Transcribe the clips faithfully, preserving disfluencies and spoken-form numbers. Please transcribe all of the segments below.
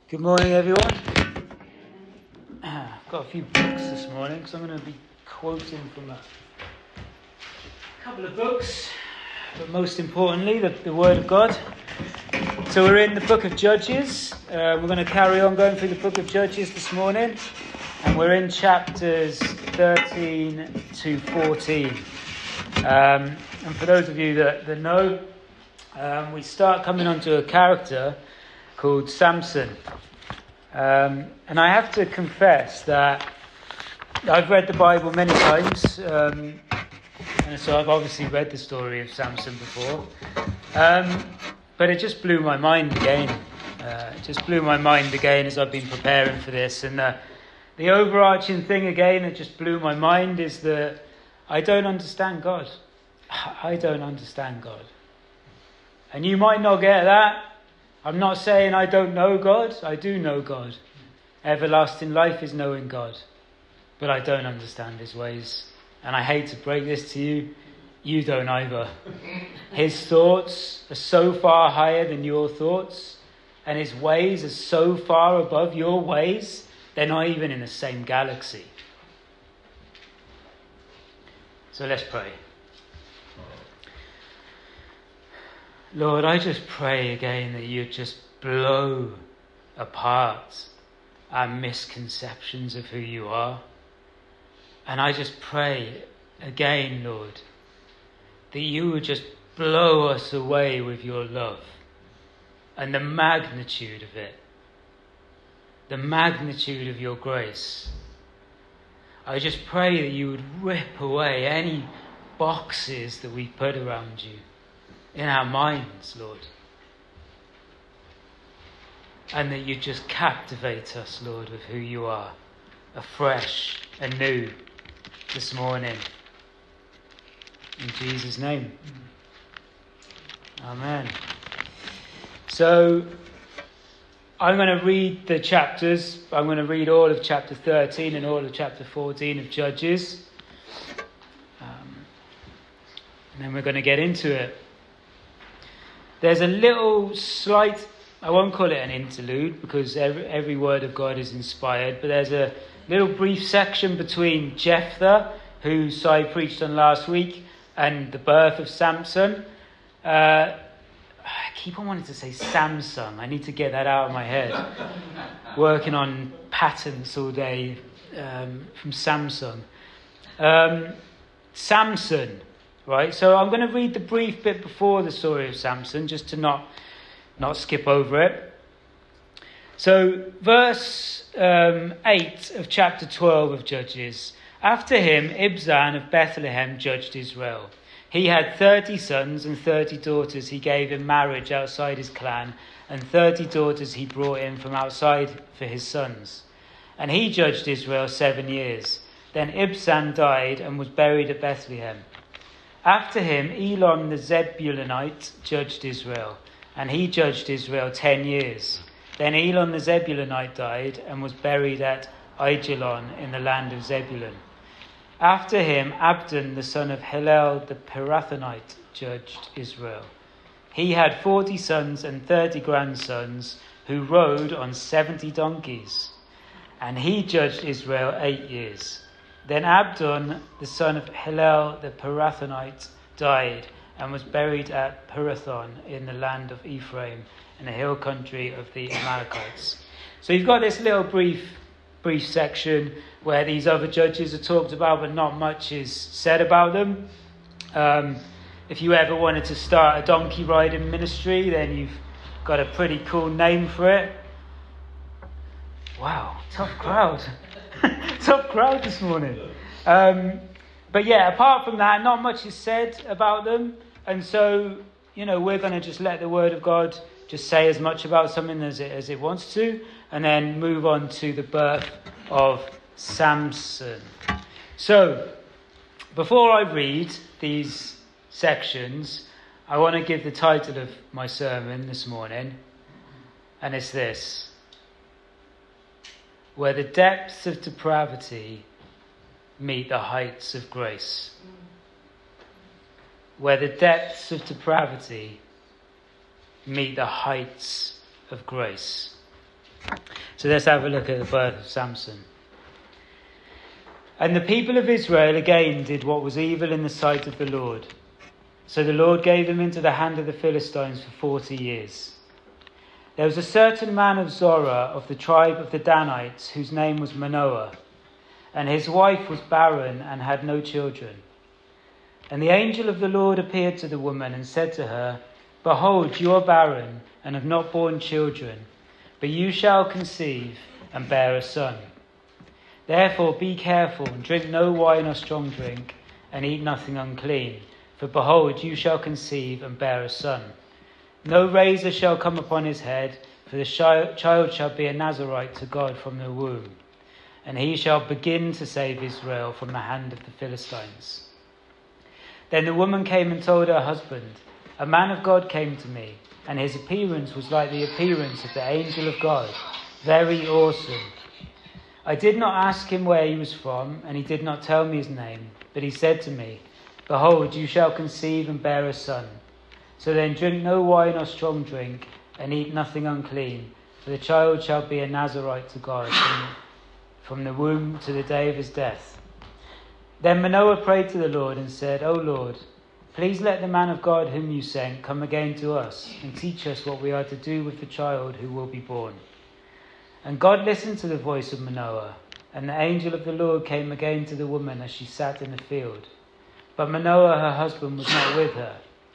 Good morning, everyone. I've got a few books this morning, so I'm going to be quoting from a couple of books, but most importantly, the, the Word of God. So we're in the book of Judges. Uh, we're going to carry on going through the book of Judges this morning, and we're in chapters thirteen to fourteen. Um, and for those of you that, that know, um, we start coming onto a character called Samson. Um, and I have to confess that I've read the Bible many times, um, and so I've obviously read the story of Samson before, um, but it just blew my mind again. Uh, it just blew my mind again as I've been preparing for this. And uh, the overarching thing again that just blew my mind is that I don't understand God. I don't understand God. And you might not get that. I'm not saying I don't know God. I do know God. Everlasting life is knowing God. But I don't understand his ways. And I hate to break this to you. You don't either. His thoughts are so far higher than your thoughts. And his ways are so far above your ways. They're not even in the same galaxy. So let's pray. Lord, I just pray again that you just blow apart our misconceptions of who you are. And I just pray again, Lord, that you would just blow us away with your love and the magnitude of it, the magnitude of your grace. I just pray that you would rip away any boxes that we put around you in our minds, Lord. And that you just captivate us, Lord, with who you are, afresh and new this morning. In Jesus' name. Amen. So, I'm going to read the chapters. I'm going to read all of chapter thirteen and all of chapter fourteen of Judges. Um, and then we're going to get into it. There's a little slight, I won't call it an interlude because every, every word of God is inspired, but there's a little brief section between Jephthah, who Si preached on last week, and the birth of Samson. Uh, I keep on wanting to say Samsung. I need to get that out of my head. Working on patents all day um, from Samsung. Um, Samson. Right, so I'm going to read the brief bit before the story of Samson, just to not not skip over it. So, verse um, eight of chapter twelve of Judges. After him, Ibzan of Bethlehem judged Israel. He had thirty sons and thirty daughters he gave in marriage outside his clan, and thirty daughters he brought in from outside for his sons. And he judged Israel seven years. Then Ibzan died and was buried at Bethlehem. After him, Elon the Zebulunite judged Israel, and he judged Israel ten years. Then Elon the Zebulunite died and was buried at Aijalon in the land of Zebulun. After him, Abdon the son of Hillel the Pirathonite judged Israel. He had forty sons and thirty grandsons who rode on seventy donkeys, and he judged Israel eight years. Then Abdon, the son of Hillel the Pirathonite, died and was buried at Pirathon in the land of Ephraim, in the hill country of the Amalekites. So you've got this little brief brief section where these other judges are talked about, but not much is said about them. Um, if you ever wanted to start a donkey riding ministry, then you've got a pretty cool name for it. Wow, tough crowd. Tough crowd this morning. Um, but yeah, apart from that, not much is said about them. And so, you know, we're going to just let the Word of God just say as much about something as it, as it wants to, and then move on to the birth of Samson. So, before I read these sections, I want to give the title of my sermon this morning, and it's this: where the depths of depravity meet the heights of grace. Where the depths of depravity meet the heights of grace. So let's have a look at the birth of Samson. And the people of Israel again did what was evil in the sight of the Lord. So the Lord gave them into the hand of the Philistines for forty years. There was a certain man of Zorah of the tribe of the Danites whose name was Manoah, and his wife was barren and had no children. And the angel of the Lord appeared to the woman and said to her, Behold, you are barren and have not borne children, but you shall conceive and bear a son. Therefore be careful and drink no wine or strong drink, and eat nothing unclean. For behold, you shall conceive and bear a son. No razor shall come upon his head, for the child shall be a Nazarite to God from the womb. And he shall begin to save Israel from the hand of the Philistines. Then the woman came and told her husband, A man of God came to me, and his appearance was like the appearance of the angel of God, very awesome. I did not ask him where he was from, and he did not tell me his name, but he said to me, Behold, you shall conceive and bear a son. So then drink no wine or strong drink, and eat nothing unclean, for the child shall be a Nazarite to God from, from the womb to the day of his death. Then Manoah prayed to the Lord and said, O Lord, please let the man of God whom you sent come again to us, and teach us what we are to do with the child who will be born. And God listened to the voice of Manoah, and the angel of the Lord came again to the woman as she sat in the field. But Manoah, her husband, was not with her.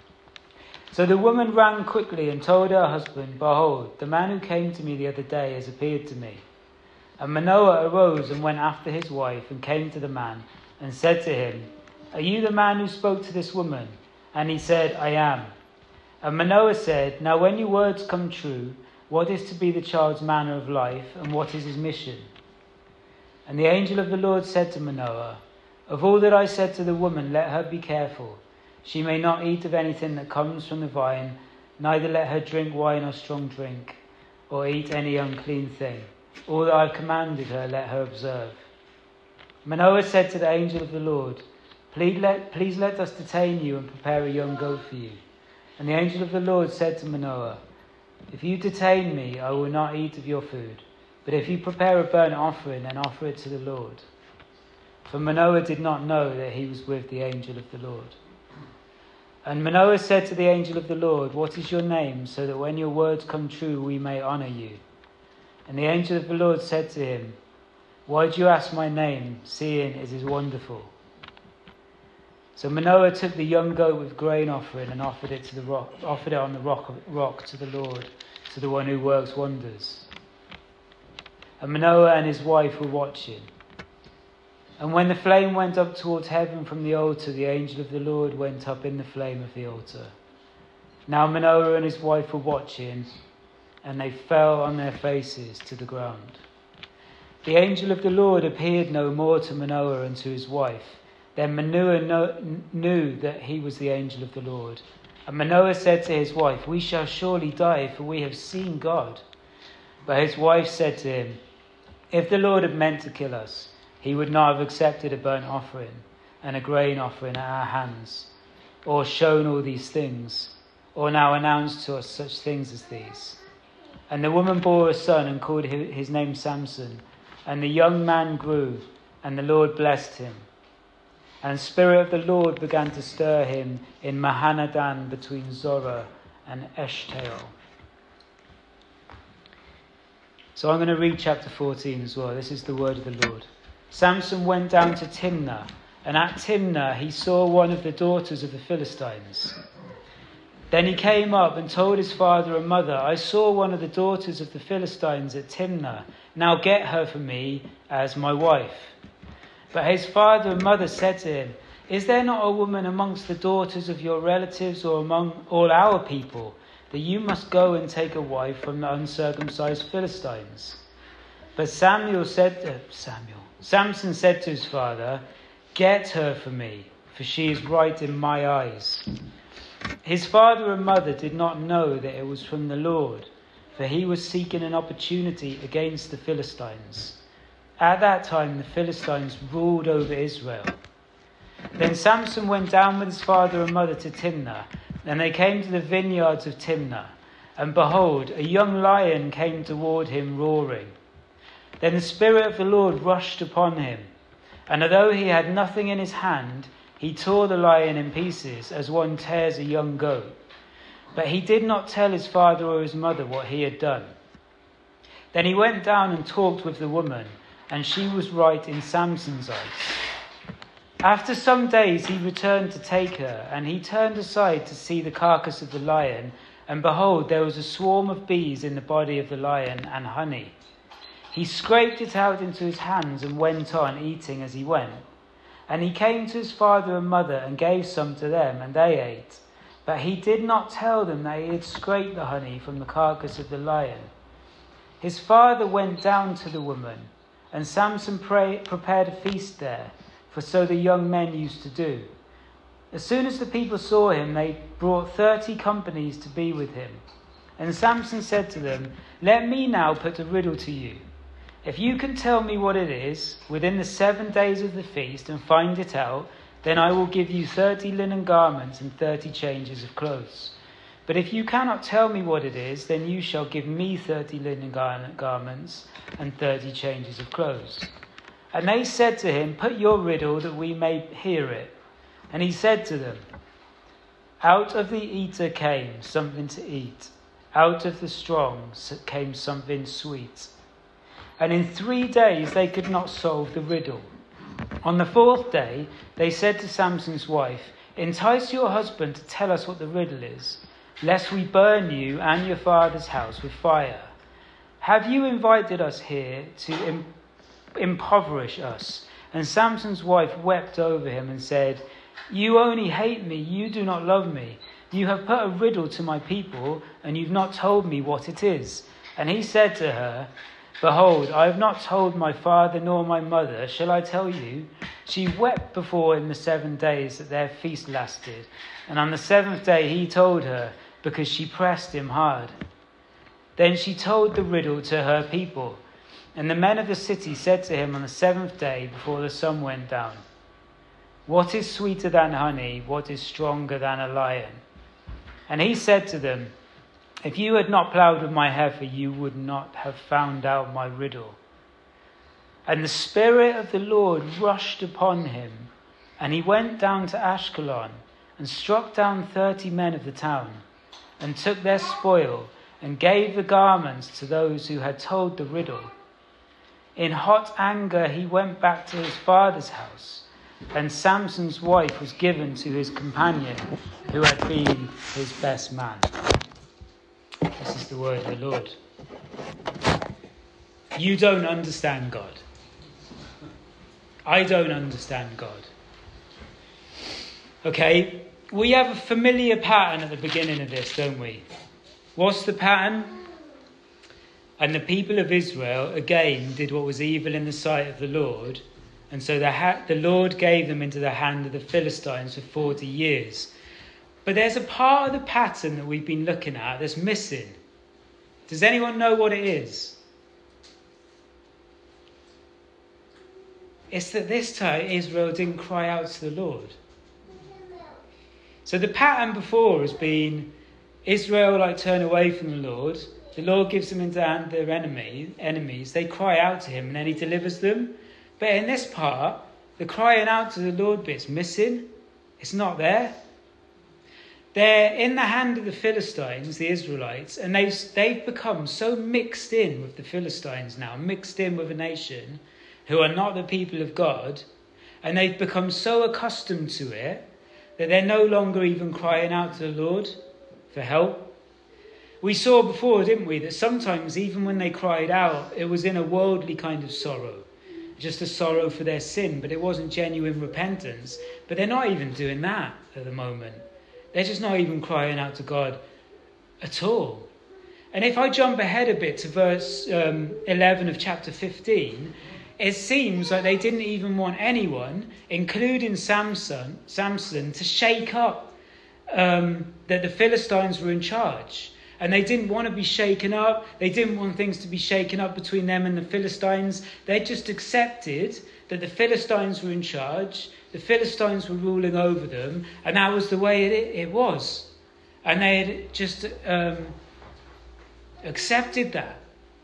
So the woman ran quickly and told her husband, Behold, the man who came to me the other day has appeared to me. And Manoah arose and went after his wife and came to the man and said to him, Are you the man who spoke to this woman? And he said, I am. And Manoah said, Now when your words come true, what is to be the child's manner of life, and what is his mission? And the angel of the Lord said to Manoah, Of all that I said to the woman, let her be careful. She may not eat of anything that comes from the vine, neither let her drink wine or strong drink, or eat any unclean thing. All that I have commanded her, let her observe. Manoah said to the angel of the Lord, Please let, please let us detain you and prepare a young goat for you. And the angel of the Lord said to Manoah, If you detain me, I will not eat of your food. But if you prepare a burnt offering, then offer it to the Lord. For Manoah did not know that he was with the angel of the Lord. And Manoah said to the angel of the Lord, What is your name, so that when your words come true, we may honour you? And the angel of the Lord said to him, Why do you ask my name, seeing it is wonderful? So Manoah took the young goat with grain offering and offered it to the rock, offered it on the rock, rock to the Lord, to the one who works wonders. And Manoah and his wife were watching. And when the flame went up towards heaven from the altar, the angel of the Lord went up in the flame of the altar. Now Manoah and his wife were watching, and they fell on their faces to the ground. The angel of the Lord appeared no more to Manoah and to his wife. Then Manoah knew that he was the angel of the Lord. And Manoah said to his wife, We shall surely die, for we have seen God. But his wife said to him, If the Lord had meant to kill us, he would not have accepted a burnt offering and a grain offering at our hands, or shown all these things, or now announced to us such things as these. And the woman bore a son and called his name Samson. And the young man grew, and the Lord blessed him. And the Spirit of the Lord began to stir him in Mahanadan between Zorah and Eshtaol. So I'm going to read chapter fourteen as well. This is the word of the Lord. Samson went down to Timnah, and at Timnah he saw one of the daughters of the Philistines. Then he came up and told his father and mother, I saw one of the daughters of the Philistines at Timnah. Now get her for me as my wife. But his father and mother said to him, Is there not a woman amongst the daughters of your relatives or among all our people, that you must go and take a wife from the uncircumcised Philistines? But Samuel said to Samuel, Samson said to his father, Get her for me, for she is right in my eyes. His father and mother did not know that it was from the Lord, for he was seeking an opportunity against the Philistines. At that time the Philistines ruled over Israel. Then Samson went down with his father and mother to Timnah, and they came to the vineyards of Timnah. and behold, a young lion came toward him roaring. Then the Spirit of the Lord rushed upon him, and although he had nothing in his hand, he tore the lion in pieces as one tears a young goat. But he did not tell his father or his mother what he had done. Then he went down and talked with the woman, and she was right in Samson's eyes. After some days he returned to take her, and he turned aside to see the carcass of the lion, and behold, there was a swarm of bees in the body of the lion and honey. He scraped it out into his hands and went on eating as he went. And he came to his father and mother and gave some to them, and they ate. But he did not tell them that he had scraped the honey from the carcass of the lion. His father went down to the woman, and Samson pray, prepared a feast there, for so the young men used to do. As soon as the people saw him, they brought thirty companies to be with him. And Samson said to them, "Let me now put a riddle to you. If you can tell me what it is within the seven days of the feast and find it out, then I will give you thirty linen garments and thirty changes of clothes. But if you cannot tell me what it is, then you shall give me thirty linen gar- garments and thirty changes of clothes." And they said to him, "Put your riddle that we may hear it." And he said to them, "Out of the eater came something to eat. Out of the strong came something sweet." And in three days they could not solve the riddle. On the fourth day they said to Samson's wife, "Entice your husband to tell us what the riddle is, lest we burn you and your father's house with fire. Have you invited us here to im- impoverish us?" And Samson's wife wept over him and said, "You only hate me, you do not love me. You have put a riddle to my people, and you've not told me what it is." And he said to her, "Behold, I have not told my father nor my mother. Shall I tell you?" She wept before him the seven days that their feast lasted. And on the seventh day he told her, because she pressed him hard. Then she told the riddle to her people. And the men of the city said to him on the seventh day before the sun went down, "What is sweeter than honey? What is stronger than a lion?" And he said to them, "If you had not ploughed with my heifer, you would not have found out my riddle." And the Spirit of the Lord rushed upon him, and he went down to Ashkelon and struck down thirty men of the town, and took their spoil, and gave the garments to those who had told the riddle. In hot anger he went back to his father's house, and Samson's wife was given to his companion, who had been his best man. This is the word of the Lord. You don't understand God. I don't understand God. Okay, we have a familiar pattern at the beginning of this, don't we? What's the pattern? And the people of Israel, again, did what was evil in the sight of the Lord. And so the, ha- the Lord gave them into the hand of the Philistines for forty years. But there's a part of the pattern that we've been looking at that's missing. Does anyone know what it is? It's that this time Israel didn't cry out to the Lord. So the pattern before has been Israel like turn away from the Lord. The Lord gives them into the hand of their enemy, enemies. They cry out to him and then he delivers them. But in this part, the crying out to the Lord bit's missing. It's not there. They're in the hand of the Philistines, the Israelites, and they've, they've become so mixed in with the Philistines now, mixed in with a nation who are not the people of God, and they've become so accustomed to it that they're no longer even crying out to the Lord for help. We saw before, didn't we, that sometimes even when they cried out, it was in a worldly kind of sorrow, just a sorrow for their sin, but it wasn't genuine repentance. But they're not even doing that at the moment. They're just not even crying out to God at all. And if I jump ahead a bit to verse um, eleven of chapter fifteen, it seems like they didn't even want anyone, including Samson, Samson to shake up um, that the Philistines were in charge. And they didn't want to be shaken up. They didn't want things to be shaken up between them and the Philistines. They just accepted that the Philistines were in charge. The Philistines were ruling over them. And that was the way it, it was. And they had just um, accepted that.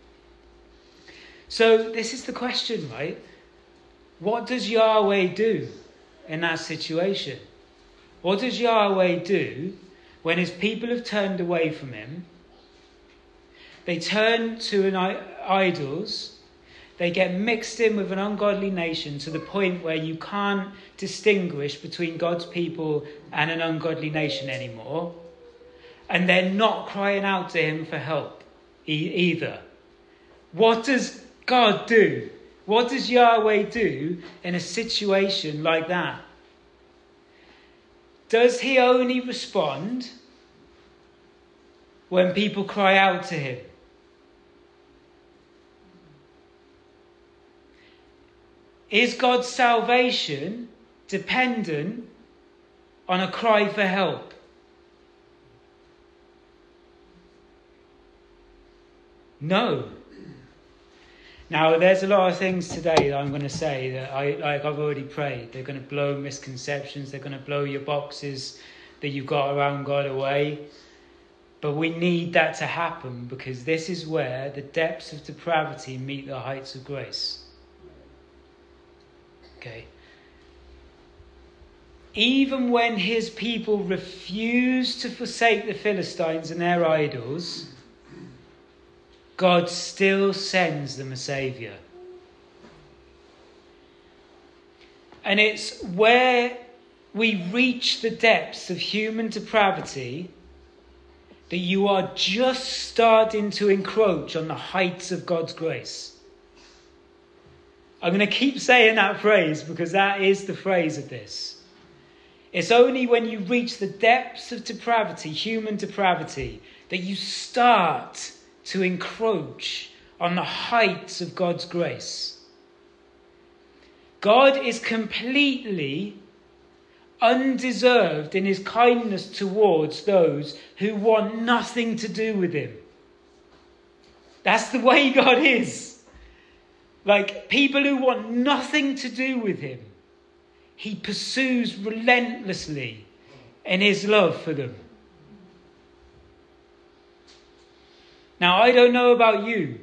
So this is the question, right? What does Yahweh do in that situation? What does Yahweh do when his people have turned away from him? They turn to an idols. They get mixed in with an ungodly nation to the point where you can't distinguish between God's people and an ungodly nation anymore. And they're not crying out to him for help e- either. What does God do? What does Yahweh do in a situation like that? Does he only respond when people cry out to him? Is God's salvation dependent on a cry for help? No. Now, there's a lot of things today that I'm going to say that I, like I've already prayed. They're going to blow misconceptions. They're going to blow your boxes that you've got around God away. But we need that to happen, because this is where the depths of depravity meet the heights of grace. Okay. Even when his people refuse to forsake the Philistines and their idols, God still sends them a saviour. And it's where we reach the depths of human depravity that you are just starting to encroach on the heights of God's grace. I'm going to keep saying that phrase because that is the phrase of this. It's only when you reach the depths of depravity, human depravity, that you start to encroach on the heights of God's grace. God is completely undeserved in his kindness towards those who want nothing to do with him. That's the way God is. Like, people who want nothing to do with him, he pursues relentlessly in his love for them. Now, I don't know about you,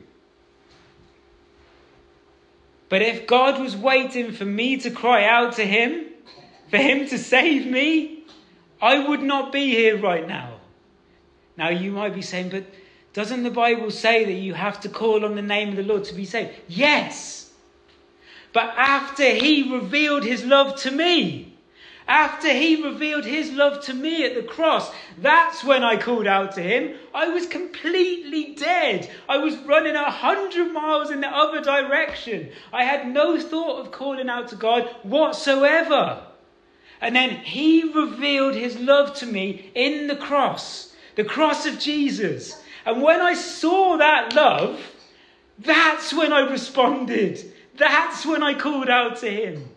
but if God was waiting for me to cry out to him, for him to save me, I would not be here right now. Now, you might be saying, but doesn't the Bible say that you have to call on the name of the Lord to be saved? Yes. But after he revealed his love to me, after he revealed his love to me at the cross, that's when I called out to him. I was completely dead. I was running a hundred miles in the other direction. I had no thought of calling out to God whatsoever. And then he revealed his love to me in the cross, the cross of Jesus. And when I saw that love, that's when I responded. That's when I called out to him.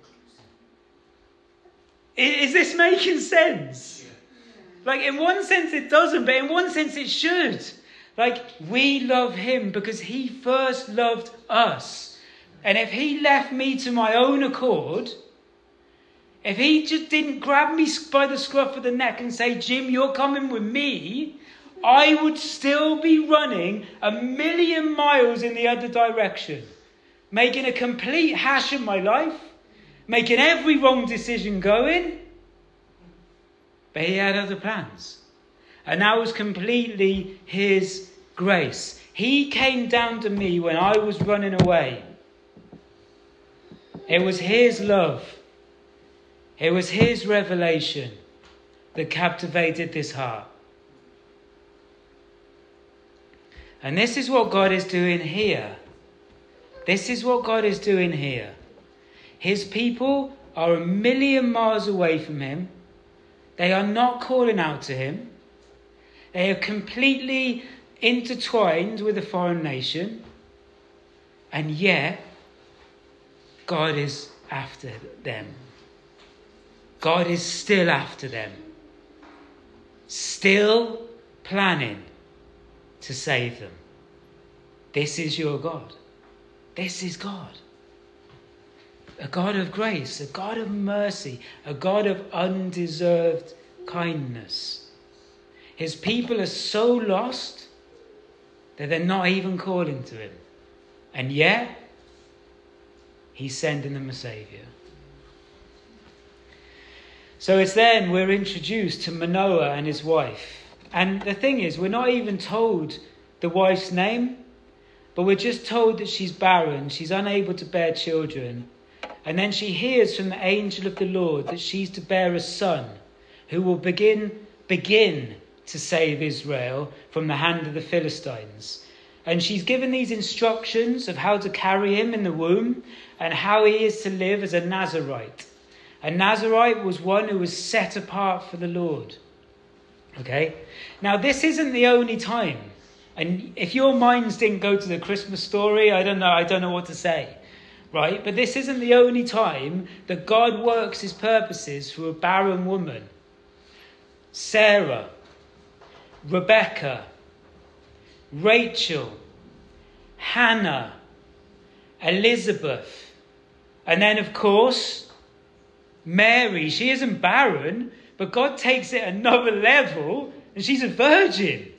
Is this making sense? Like, in one sense it doesn't, but in one sense it should. Like, we love him because he first loved us. And if he left me to my own accord, if he just didn't grab me by the scruff of the neck and say, Jim, you're coming with me, I would still be running a million miles in the other direction, making a complete hash of my life, making every wrong decision going. But he had other plans. And that was completely his grace. He came down to me when I was running away. It was his love. It was his revelation that captivated this heart. And this is what God is doing here. This is what God is doing here. His people are a million miles away from him. They are not calling out to him. They are completely intertwined with a foreign nation. And yet, God is after them. God is still after them. Still planning to save them. This is your God. This is God. A God of grace, a God of mercy, a God of undeserved kindness. His people are so lost that they're not even calling to him. And yet, he's sending them a saviour. So it's then we're introduced to Manoah and his wife. And the thing is, we're not even told the wife's name, but we're just told that she's barren, she's unable to bear children. And then she hears from the angel of the Lord that she's to bear a son who will begin, begin to save Israel from the hand of the Philistines. And she's given these instructions of how to carry him in the womb and how he is to live as a Nazirite. A Nazirite was one who was set apart for the Lord. Okay? Now, this isn't the only time. And if your minds didn't go to the Christmas story, I don't know, I don't know what to say. Right? But this isn't the only time that God works his purposes through a barren woman. Sarah, Rebecca, Rachel, Hannah, Elizabeth, and then, of course, Mary. She isn't barren, but God takes it another level, and she's a virgin.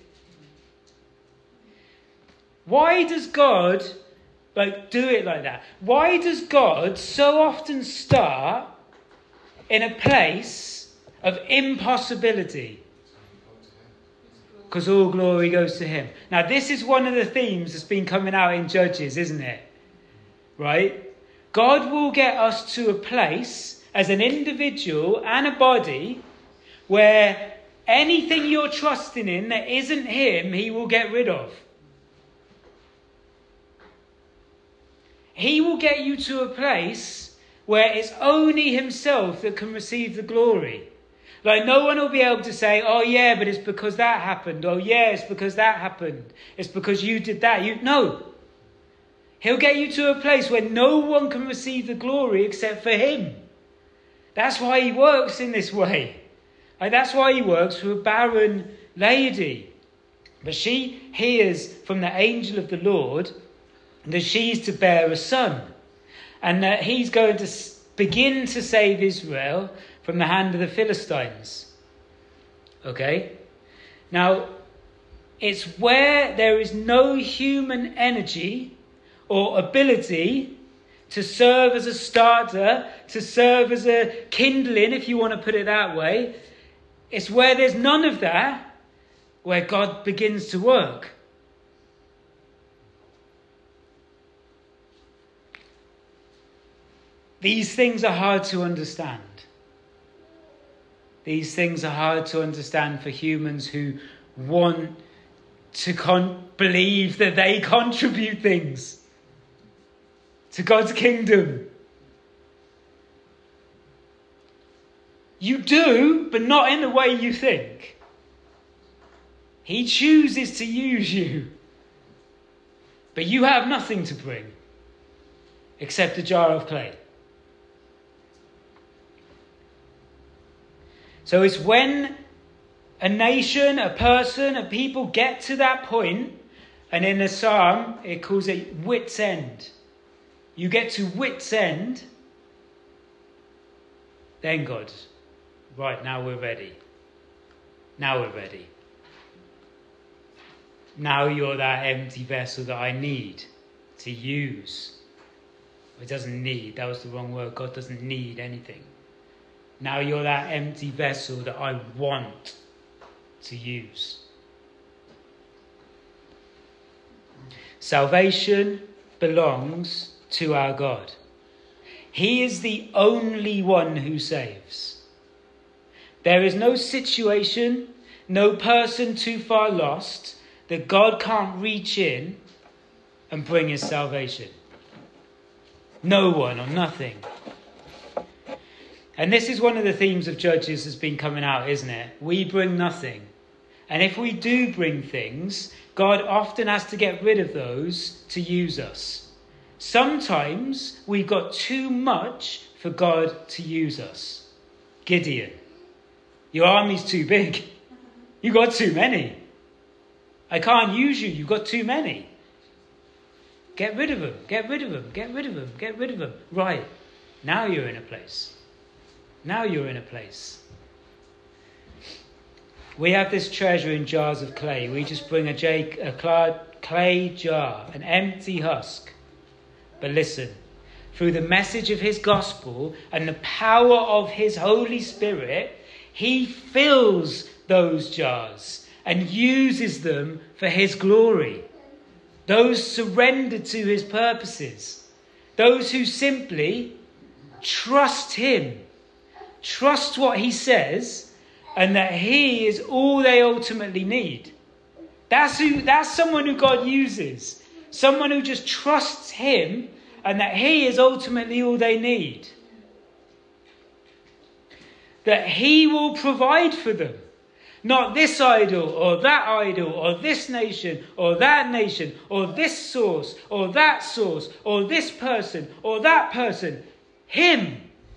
Why does God like do it like that? Why does God so often start in a place of impossibility? Because all glory goes to him. Now, this is one of the themes that's been coming out in Judges, isn't it? Right? God will get us to a place as an individual and a body where anything you're trusting in that isn't him, he will get rid of. He will get you to a place where it's only himself that can receive the glory. Like, no one will be able to say, oh yeah, but it's because that happened. Oh yeah, it's because that happened. It's because you did that. You No. He'll get you to a place where no one can receive the glory except for him. That's why he works in this way. Like, that's why he works for a barren lady. But she hears from the angel of the Lord that she's to bear a son. And that he's going to begin to save Israel from the hand of the Philistines. Okay? Now, it's where there is no human energy or ability to serve as a starter, to serve as a kindling, if you want to put it that way. It's where there's none of that, where God begins to work. These things are hard to understand. These things are hard to understand for humans who want to con- believe that they contribute things to God's kingdom. You do, but not in the way you think. He chooses to use you. But you have nothing to bring except a jar of clay. So it's when a nation, a person, a people get to that point, and in the psalm it calls it wit's end. You get to wit's end, then God, right, now we're ready. Now we're ready. Now you're that empty vessel that I need to use. It doesn't need, that was the wrong word. God doesn't need anything. Now you're that empty vessel that I want to use. Salvation belongs to our God. He is the only one who saves. There is no situation, no person too far lost that God can't reach in and bring his salvation. No one or nothing. And this is one of the themes of Judges that's been coming out, isn't it? We bring nothing. And if we do bring things, God often has to get rid of those to use us. Sometimes we've got too much for God to use us. Gideon, your army's too big. You've got too many. I can't use you. You've got too many. Get rid of them. Get rid of them. Get rid of them. Get rid of them. Right. Now you're in a place. Now you're in a place. We have this treasure in jars of clay. We just bring a, j- a clay jar, an empty husk. But listen, through the message of his gospel and the power of his Holy Spirit, he fills those jars and uses them for his glory. Those surrendered to his purposes. Those who simply trust him, trust what he says, and that he is all they ultimately need. That's who. That's someone who God uses. Someone who just trusts him and that he is ultimately all they need. That he will provide for them. Not this idol or that idol or this nation or that nation or this source or that source or this person or that person. Him.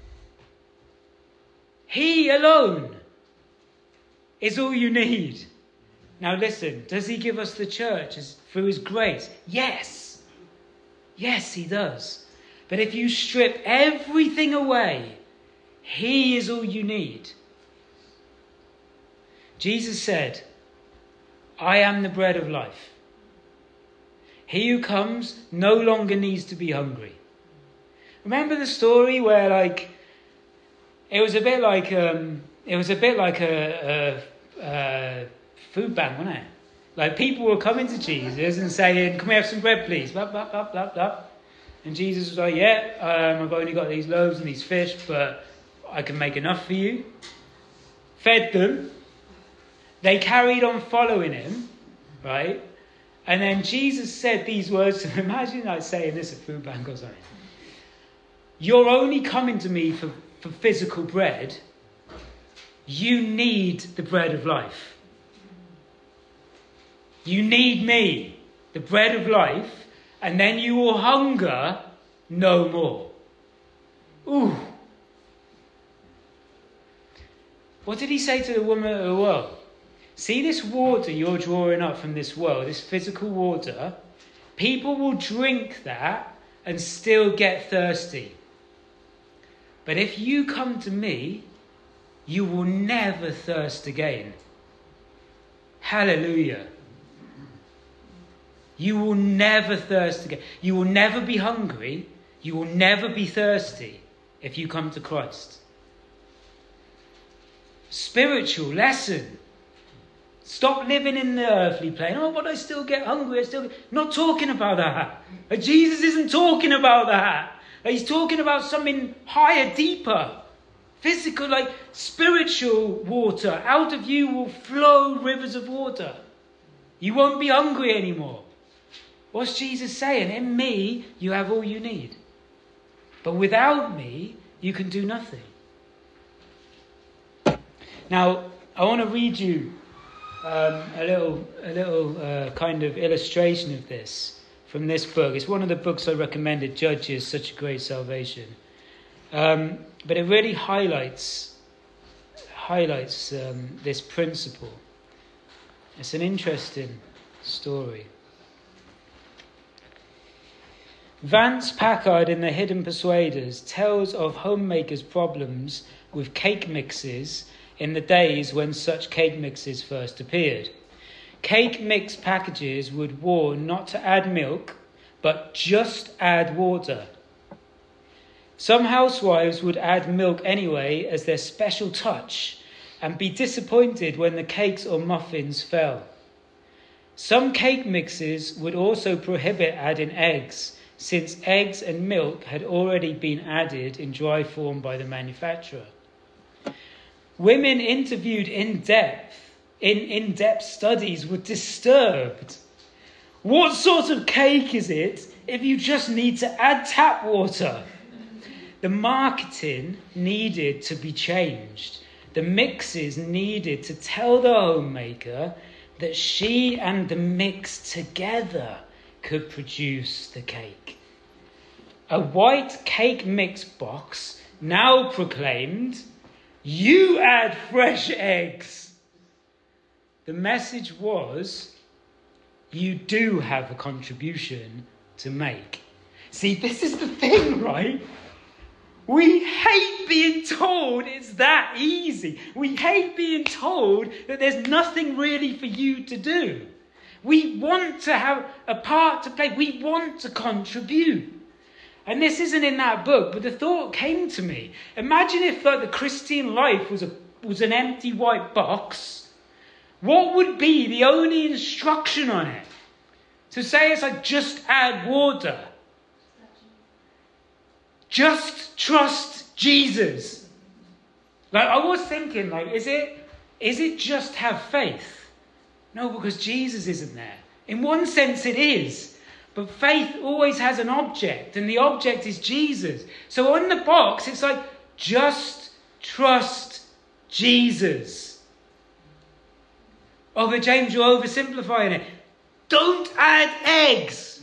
He alone is all you need. Now listen, does he give us the church as, through his grace? Yes. Yes, he does. But if you strip everything away, he is all you need. Jesus said, I am the bread of life. He who comes no longer needs to be hungry. Remember the story where, like, it was a bit like um, it was a bit like a, a, a food bank, wasn't it? Like, people were coming to Jesus and saying, "Can we have some bread, please?" Blah, blah, blah, blah, blah. And Jesus was like, "Yeah, um, I've only got these loaves and these fish, but I can make enough for you." Fed them. They carried on following him, right? And then Jesus said these words. Imagine like saying this at food bank or something. You're only coming to me for, for physical bread. You need the bread of life. You need me, the bread of life, and then you will hunger no more. Ooh. What did he say to the woman at the well? See this water you're drawing up from this well, this physical water, people will drink that and still get thirsty. But if you come to me, you will never thirst again. Hallelujah. You will never thirst again. You will never be hungry. You will never be thirsty if you come to Christ. Spiritual lesson. Stop living in the earthly plane. Oh, but I still get hungry. I still get... Not talking about that. Jesus isn't talking about that. He's talking about something higher, deeper. Physical, like spiritual water. Out of you will flow rivers of water. You won't be hungry anymore. What's Jesus saying? In me, you have all you need. But without me, you can do nothing. Now, I want to read you um, a little, a little uh, kind of illustration of this from this book. It's one of the books I recommended, Judges, Such a Great Salvation. Um, but it really highlights highlights um, this principle. It's an interesting story. Vance Packard in The Hidden Persuaders tells of homemakers' problems with cake mixes in the days when such cake mixes first appeared. Cake mix packages would warn not to add milk, but just add water. Some housewives would add milk anyway as their special touch and be disappointed when the cakes or muffins fell. Some cake mixes would also prohibit adding eggs, since eggs and milk had already been added in dry form by the manufacturer. Women interviewed in depth, in in-depth studies were disturbed. What sort of cake is it if you just need to add tap water? The marketing needed to be changed. The mixes needed to tell the homemaker that she and the mix together could produce the cake. A white cake mix box now proclaimed, "You add fresh eggs." The message was, you do have a contribution to make. See, this is the thing, right? We hate being told it's that easy. We hate being told that there's nothing really for you to do. We want to have a part to play. We want to contribute. And this isn't in that book, but the thought came to me. Imagine if like the Christian life was a was an empty white box. What would be the only instruction on it? To say it's like, just add water. Just trust Jesus. Like I was thinking, like, is it is it just have faith? No, because Jesus isn't there. In one sense it is. But faith always has an object, and the object is Jesus. So on the box, it's like, just trust Jesus. Oh, but James, you're oversimplifying it. Don't add eggs.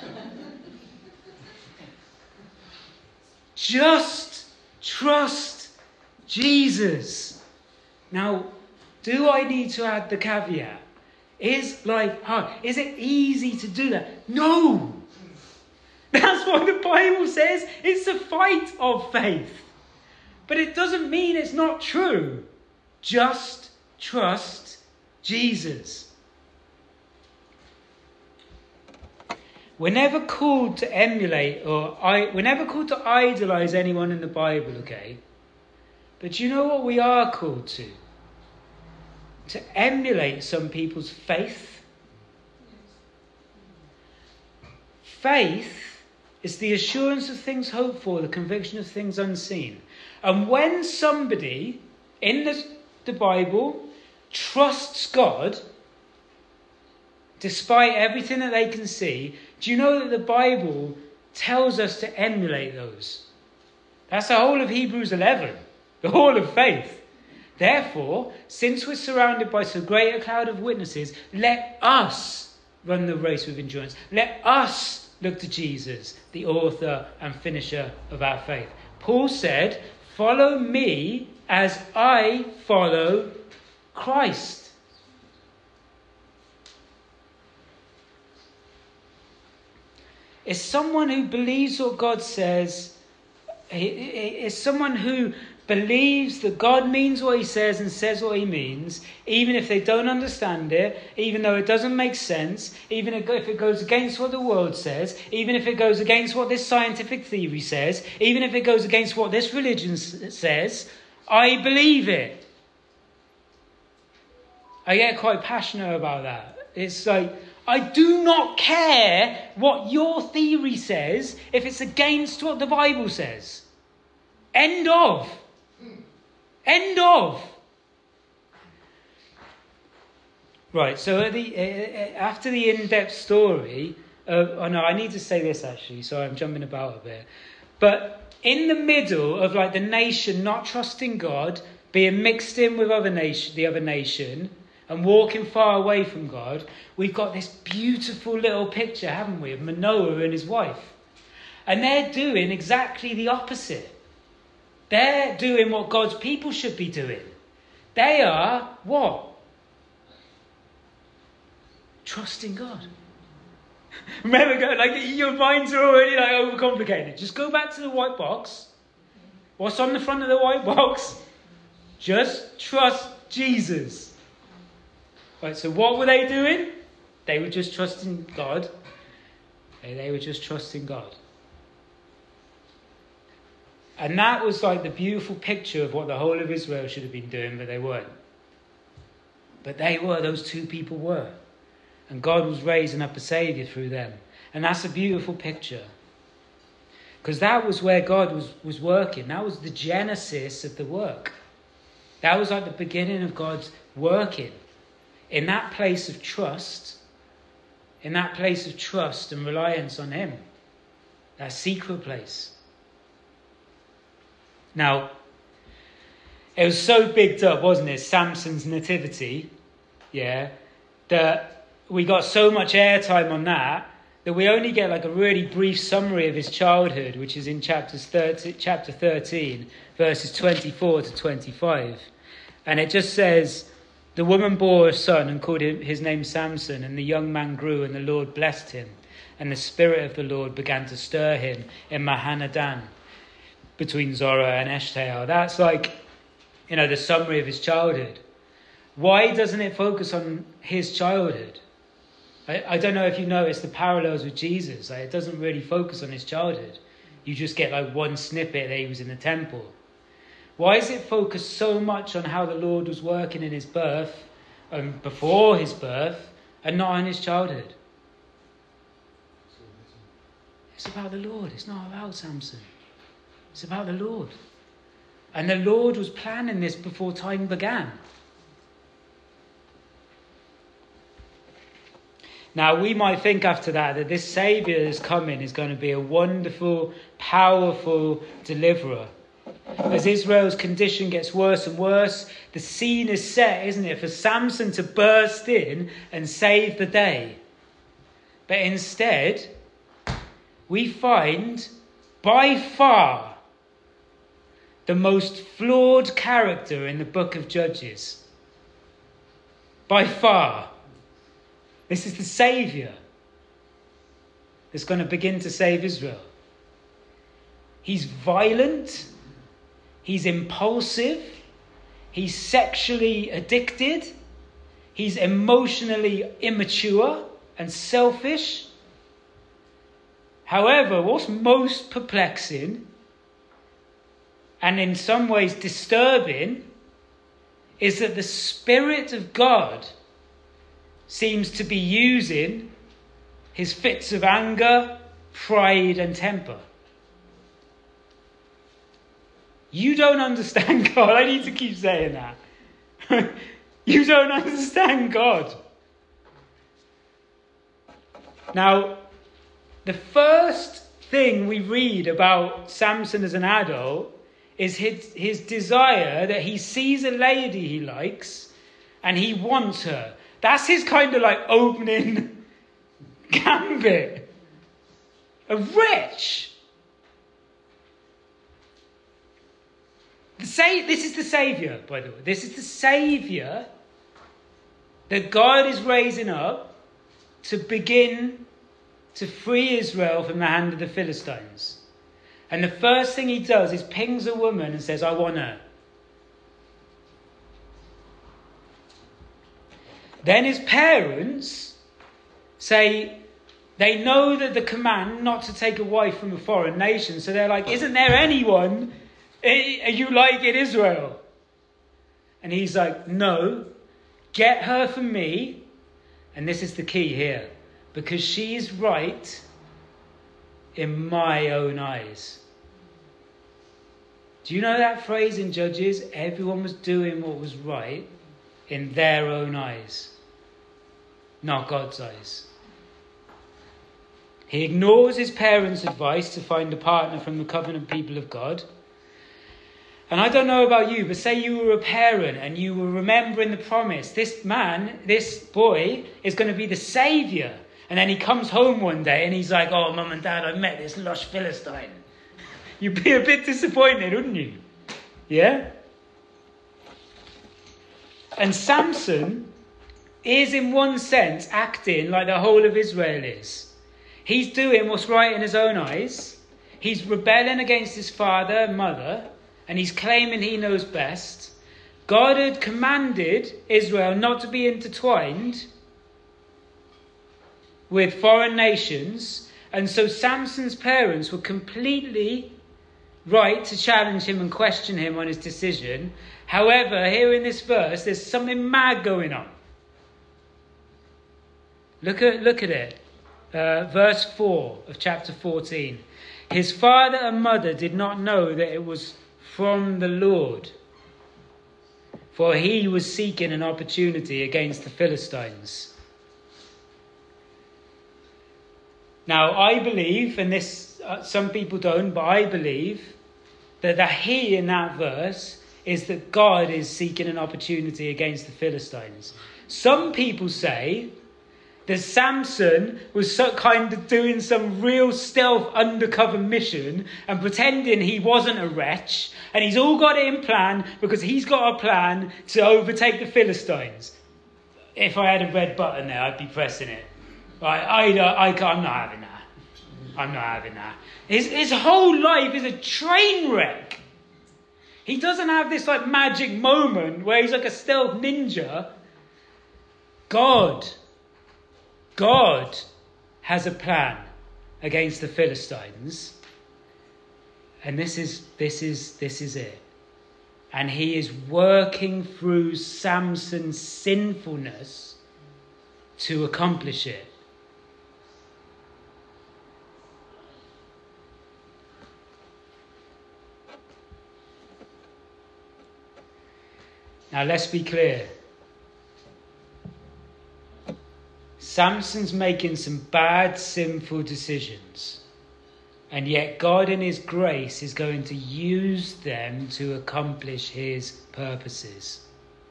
Just trust Jesus. Now, do I need to add the caveat? Is life hard? Is it easy to do that? No! That's what the Bible says. It's a fight of faith. But it doesn't mean it's not true. Just trust Jesus. We're never called to emulate or I, we're never called to idolize anyone in the Bible, okay? But you know what we are called to? To emulate some people's faith. Faith is the assurance of things hoped for, the conviction of things unseen. And when somebody in the, the Bible trusts God, despite everything that they can see, do you know that the Bible tells us to emulate those? That's the whole of Hebrews eleven, the whole of faith. Therefore, since we're surrounded by so great a cloud of witnesses, let us run the race with endurance. Let us look to Jesus, the author and finisher of our faith. Paul said, follow me as I follow Christ. Is someone who believes what God says, is someone who believes that God means what he says and says what he means, even if they don't understand it, even though it doesn't make sense, even if it goes against what the world says, even if it goes against what this scientific theory says, even if it goes against what this religion says, I believe it. I get quite passionate about that. It's like, I do not care what your theory says if it's against what the Bible says. End of. End of. Right, so at the, uh, after the in-depth story, uh, oh no, I need to say this actually, so I'm jumping about a bit. But in the middle of like the nation not trusting God, being mixed in with other nation, the other nation, and walking far away from God, we've got this beautiful little picture, haven't we, of Manoah and his wife. And they're doing exactly the opposite. They're doing what God's people should be doing. They are what? Trusting God. Remember, go, like your minds are already like overcomplicated. Just go back to the white box. What's on the front of the white box? Just trust Jesus. Right, so what were they doing? They were just trusting God. They were just trusting God. And that was like the beautiful picture of what the whole of Israel should have been doing, but they weren't. But they were, those two people were. And God was raising up a saviour through them. And that's a beautiful picture. Because that was where God was, was working. That was the genesis of the work. That was like the beginning of God's working. In that place of trust, in that place of trust and reliance on him. That secret place. Now, it was so bigged up, wasn't it? Samson's nativity, yeah, that we got so much airtime on that that we only get like a really brief summary of his childhood, which is in chapters thirty, chapter thirteen, verses twenty-four to twenty-five. And it just says, the woman bore a son and called him, his name Samson, and the young man grew and the Lord blessed him. And the Spirit of the Lord began to stir him in Mahanadan, between Zorah and Eshtaol. That's like, you know, the summary of his childhood. Why doesn't it focus on his childhood? I, I don't know if you noticed the parallels with Jesus. Like, it doesn't really focus on his childhood. You just get like one snippet that he was in the temple. Why is it focused so much on how the Lord was working in his birth, and before his birth, and not on his childhood? It's about the Lord. It's not about Samson. It's about the Lord. And the Lord was planning this before time began. Now, we might think after that that this Saviour that's coming is going to be a wonderful, powerful deliverer. As Israel's condition gets worse and worse, the scene is set, isn't it, for Samson to burst in and save the day. But instead, we find by far the most flawed character in the book of Judges. By far. This is the Saviour that's going to begin to save Israel. He's violent. He's impulsive. He's sexually addicted. He's emotionally immature and selfish. However, what's most perplexing and in some ways disturbing is that the Spirit of God seems to be using his fits of anger, pride, and temper. You don't understand God. I need to keep saying that. You don't understand God. Now, the first thing we read about Samson as an adult is his, his desire that he sees a lady he likes and he wants her. That's his kind of like opening gambit. A wretch. The sa- this is the Saviour, by the way. This is the Saviour that God is raising up to begin to free Israel from the hand of the Philistines. And the first thing he does is pings a woman and says, I want her. Then his parents say they know that the command not to take a wife from a foreign nation. So they're like, isn't there anyone you like in Israel? And he's like, no, get her for me. And this is the key here. Because she is right in my own eyes. Do you know that phrase in Judges? Everyone was doing what was right in their own eyes, not God's eyes. He ignores his parents' advice to find a partner from the covenant people of God. And I don't know about you, but say you were a parent and you were remembering the promise. This man, this boy, is going to be the saviour. And then he comes home one day and he's like, oh, mum and dad, I met this lush Philistine. You'd be a bit disappointed, wouldn't you? Yeah? And Samson is in one sense acting like the whole of Israel is. He's doing what's right in his own eyes. He's rebelling against his father and mother. And he's claiming he knows best. God had commanded Israel not to be intertwined with foreign nations. And so Samson's parents were completely right to challenge him and question him on his decision. However, here in this verse, there's something mad going on. Look at, look at it. Uh, verse four of chapter fourteen. His father and mother did not know that it was from the Lord, for he was seeking an opportunity against the Philistines. Now, I believe, and this uh, some people don't, but I believe that the he in that verse is that God is seeking an opportunity against the Philistines. Some people say that Samson was so kind of doing some real stealth undercover mission and pretending he wasn't a wretch, and he's all got it in plan because he's got a plan to overtake the Philistines. If I had a red button there, I'd be pressing it. Right, I, I, I, I'm not having that. I'm not having that. His, his whole life is a train wreck. He doesn't have this like magic moment where he's like a stealth ninja. God God has a plan against the Philistines, and this is this is this is it. And he is working through Samson's sinfulness to accomplish it. Now let's be clear. Samson's making some bad, sinful decisions. And yet God in his grace is going to use them to accomplish his purposes.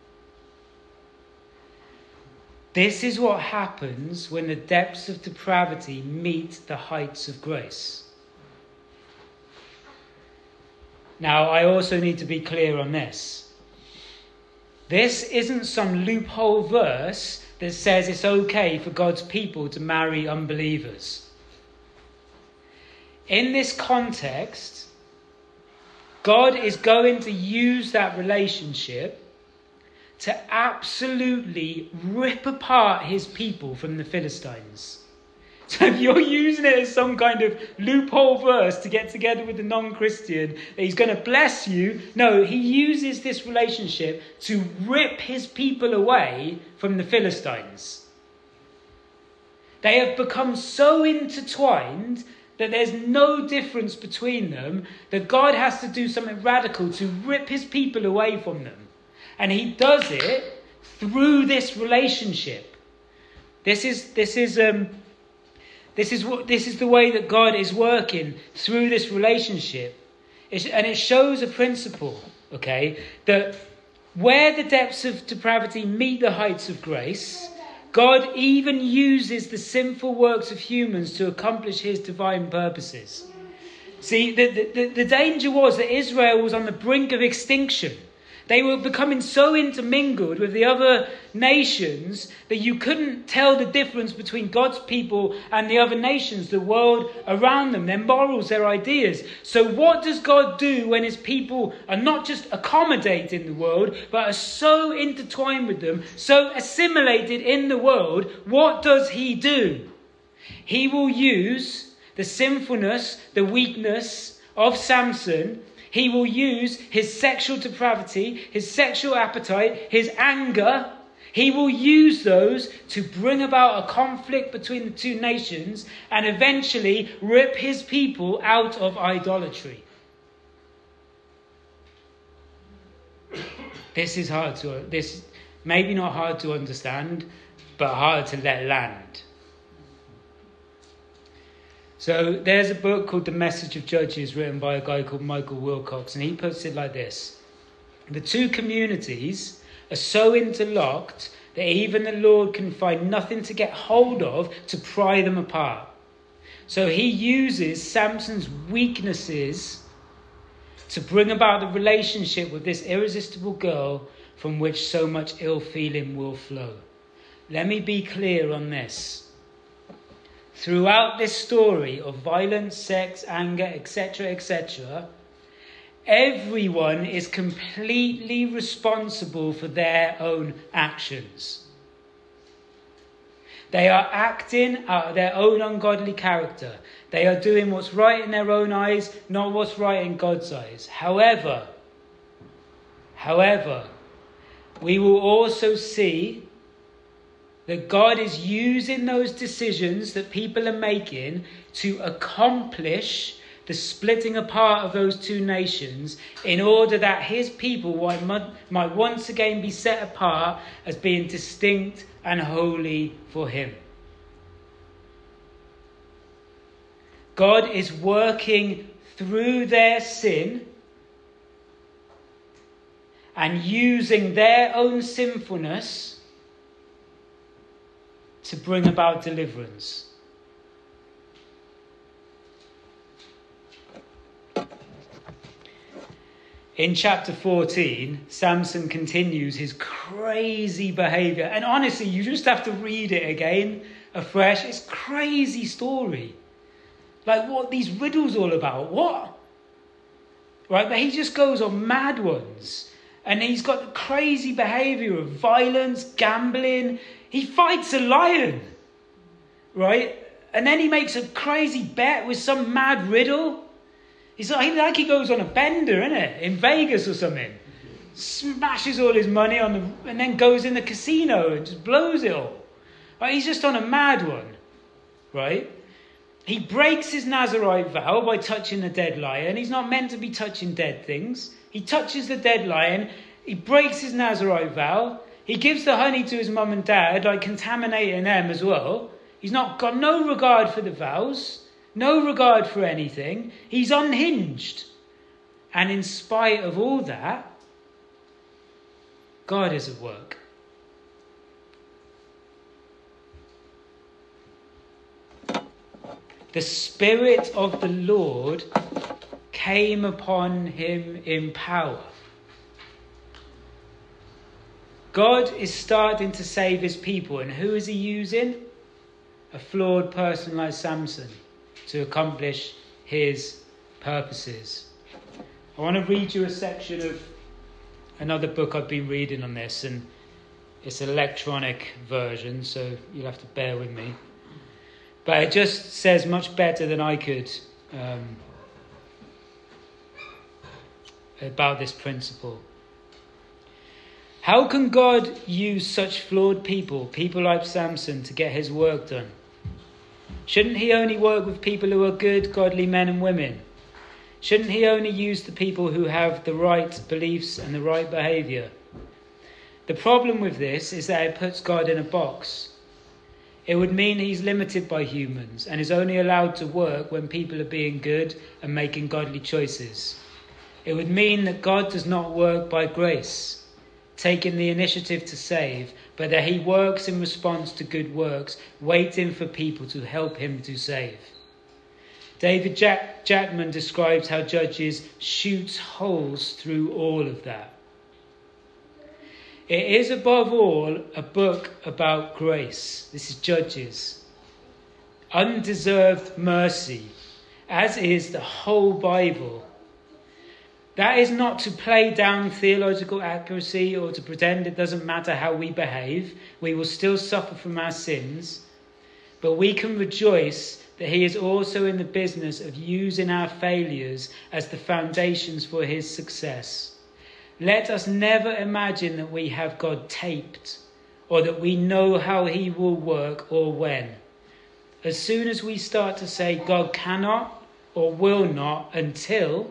This is what happens when the depths of depravity meet the heights of grace. Now, I also need to be clear on this. This isn't some loophole verse that says it's okay for God's people to marry unbelievers. In this context, God is going to use that relationship to absolutely rip apart his people from the Philistines. So if you're using it as some kind of loophole verse to get together with a non-Christian, that he's going to bless you, no, he uses this relationship to rip his people away from the Philistines. They have become so intertwined that there's no difference between them, that God has to do something radical to rip his people away from them. And he does it through this relationship. This is this is um this is what this is the way that God is working through this relationship. It's, and it shows a principle, okay, that where the depths of depravity meet the heights of grace, God even uses the sinful works of humans to accomplish his divine purposes. See, the, the, the danger was that Israel was on the brink of extinction. They were becoming so intermingled with the other nations that you couldn't tell the difference between God's people and the other nations, the world around them, their morals, their ideas. So what does God do when his people are not just accommodated in the world, but are so intertwined with them, so assimilated in the world? What does he do? He will use the sinfulness, the weakness of Samson. He will use his sexual depravity, his sexual appetite, his anger. He will use those to bring about a conflict between the two nations and eventually rip his people out of idolatry. This is hard to, this maybe not hard to understand, but hard to let land. So there's a book called The Message of Judges, written by a guy called Michael Wilcox, and he puts it like this. The two communities are so interlocked that even the Lord can find nothing to get hold of to pry them apart. So he uses Samson's weaknesses to bring about the relationship with this irresistible girl from which so much ill feeling will flow. Let me be clear on this. Throughout this story of violence, sex, anger, et cetera, et cetera, everyone is completely responsible for their own actions. They are acting out of their own ungodly character. They are doing what's right in their own eyes, not what's right in God's eyes. However, however, we will also see that God is using those decisions that people are making to accomplish the splitting apart of those two nations in order that his people might once again be set apart as being distinct and holy for him. God is working through their sin and using their own sinfulness to bring about deliverance. In chapter fourteen, Samson continues his crazy behaviour. And honestly, you just have to read it again, afresh. It's a crazy story. Like, what these riddles all about? What? Right, but he just goes on mad ones. And he's got the crazy behaviour of violence, gambling. He fights a lion. right? And then he makes a crazy bet with some mad riddle. He's like, like he goes on a bender, innit? In Vegas or something. Smashes all his money on the, and then goes in the casino and just blows it all. Right? He's just on a mad one, right? He breaks his Nazirite vow by touching the dead lion. He's not meant to be touching dead things. He touches the dead lion. He breaks his Nazirite vow. He gives the honey to his mum and dad, like contaminating them as well. He's not got no regard for the vows, no regard for anything. He's unhinged. And in spite of all that, God is at work. The Spirit of the Lord came upon him in power. God is starting to save his people. And who is he using? A flawed person like Samson to accomplish his purposes. I want to read you a section of another book I've been reading on this, and it's an electronic version, so you'll have to bear with me. But it just says much better than I could um, about this principle. How can God use such flawed people, people like Samson, to get his work done? Shouldn't he only work with people who are good, godly men and women? Shouldn't he only use the people who have the right beliefs and the right behaviour? The problem with this is that it puts God in a box. It would mean he's limited by humans and is only allowed to work when people are being good and making godly choices. It would mean that God does not work by grace, taking the initiative to save, but that he works in response to good works, waiting for people to help him to save. David Jack- Jackman describes how Judges shoots holes through all of that. It is above all a book about grace. This is Judges. Undeserved mercy, as is the whole Bible. That is not to play down theological accuracy or to pretend it doesn't matter how we behave. We will still suffer from our sins. But we can rejoice that he is also in the business of using our failures as the foundations for his success. Let us never imagine that we have God taped or that we know how he will work or when. As soon as we start to say God cannot or will not until,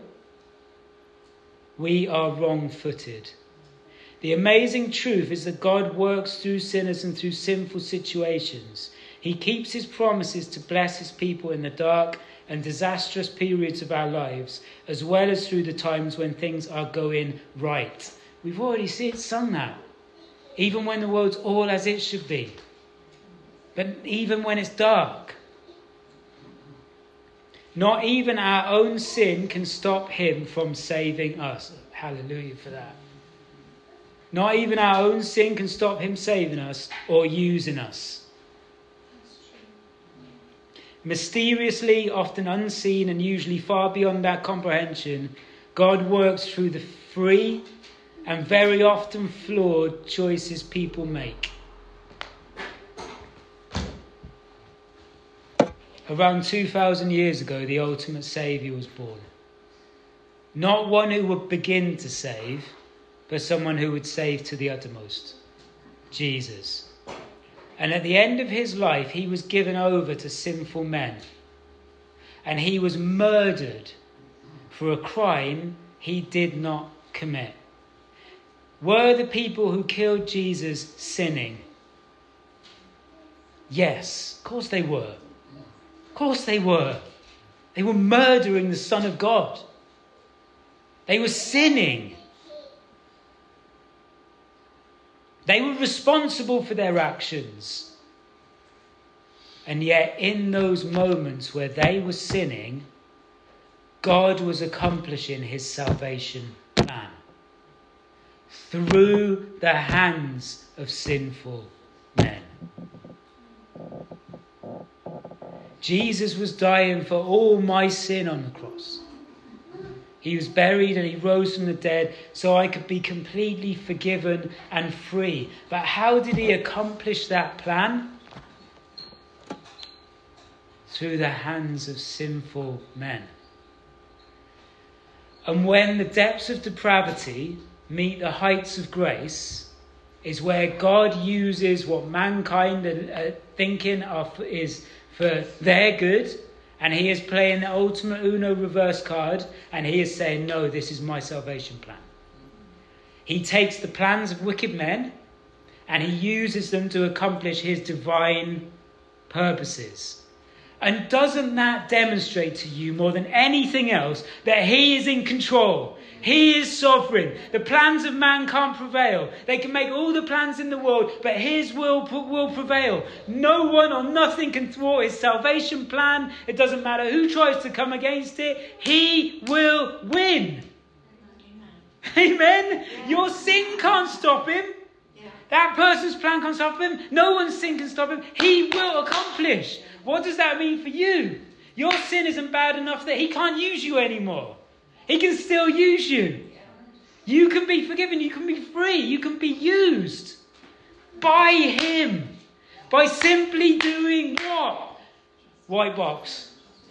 we are wrong-footed. The amazing truth is that God works through sinners and through sinful situations. He keeps his promises to bless his people in the dark and disastrous periods of our lives, as well as through the times when things are going right. We've already seen it sung now. Even when the world's all as it should be. But even when it's dark. Not even our own sin can stop him from saving us. Hallelujah for that. Not even our own sin can stop him saving us or using us. Mysteriously, often unseen and usually far beyond our comprehension, God works through the free and very often flawed choices people make. Around two thousand years ago, the ultimate saviour was born. Not one who would begin to save, but someone who would save to the uttermost. Jesus. And at the end of his life, he was given over to sinful men. And he was murdered for a crime he did not commit. Were the people who killed Jesus sinning? Yes, of course they were. Of course they were. They were murdering the Son of God. They were sinning. They were responsible for their actions. And yet in those moments where they were sinning, God was accomplishing his salvation plan through the hands of sinful men. Jesus was dying for all my sin on the cross. He was buried and he rose from the dead so I could be completely forgiven and free. But how did he accomplish that plan? through the hands of sinful men. And when the depths of depravity meet the heights of grace, is where God uses what mankind are, are thinking of is for their good, and he is playing the ultimate Uno reverse card, and he is saying, no, this is my salvation plan. He takes the plans of wicked men, and he uses them to accomplish his divine purposes. And doesn't that demonstrate to you more than anything else that he is in control? He is sovereign. The plans of man can't prevail. They can make all the plans in the world, but his will will prevail. No one or nothing can thwart his salvation plan. It doesn't matter who tries to come against it. He will win. Amen. Amen. Yeah. Your sin can't stop him. Yeah. That person's plan can't stop him. No one's sin can stop him. He will accomplish. What does that mean for you? Your sin isn't bad enough that he can't use you anymore. He can still use you. You can be forgiven. You can be free. You can be used by him. By simply doing what? White box.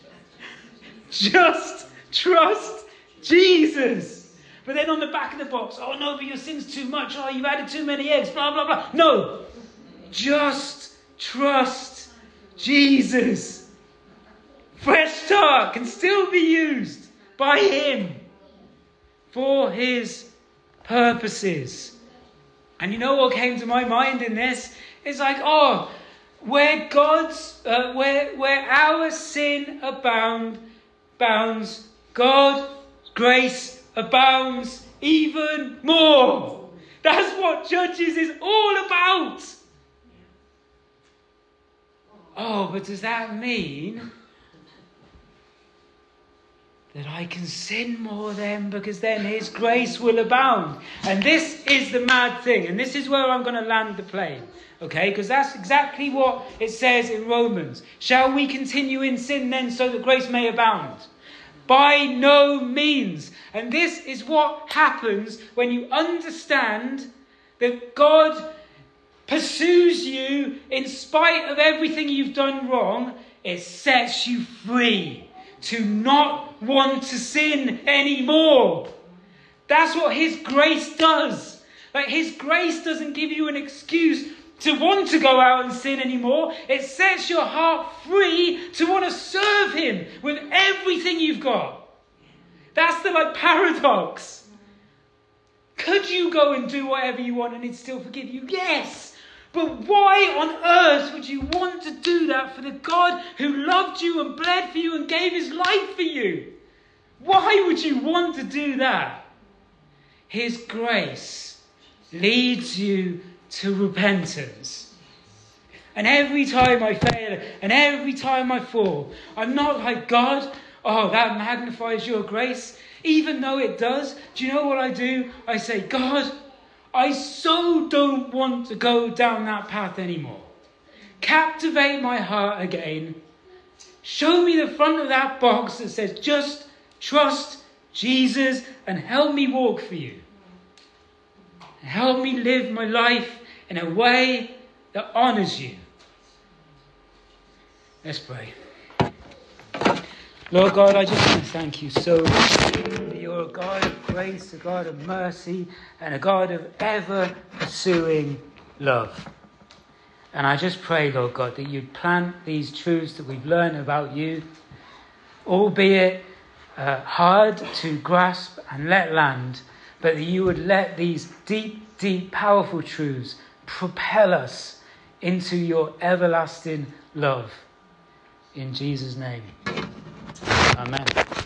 Just trust Jesus. But then on the back of the box, oh no, but your sin's too much. Oh, you've added too many eggs. Blah, blah, blah. No. Just trust Jesus. Fresh start can still be used by him for his purposes. And you know what came to my mind in this? It's like, oh, where God's, uh, where where our sin abound, bounds, God's grace abounds even more. That's what Judges is all about. Oh, but does that mean that I can sin more then, because then his grace will abound? And this is the mad thing, and this is where I'm going to land the plane, okay? Because that's exactly what it says in Romans. Shall we continue in sin then so that grace may abound? By no means. And this is what happens when you understand that God pursues you in spite of everything you've done wrong. It sets you free to not want to sin anymore. That's what his grace does. Like, his grace doesn't give you an excuse to want to go out and sin anymore. It sets your heart free to want to serve him with everything you've got. That's the like paradox. Could you go and do whatever you want and he'd still forgive you? Yes. But why on earth would you want to do that for the God who loved you and bled for you and gave his life for you? Why would you want to do that? His grace leads you to repentance. And every time I fail and every time I fall, I'm not like, God, oh, that magnifies your grace. Even though it does, do you know what I do? I say, God, I so don't want to go down that path anymore. Captivate my heart again. Show me the front of that box that says, just trust Jesus and help me walk for you. Help me live my life in a way that honours you. Let's pray. Lord God, I just want to thank you so much that you're a God of grace, a God of mercy, and a God of ever pursuing love. And I just pray, Lord God, that you'd plant these truths that we've learned about you, albeit uh, hard to grasp and let land, but that you would let these deep, deep, powerful truths propel us into your everlasting love. In Jesus' name. Amen.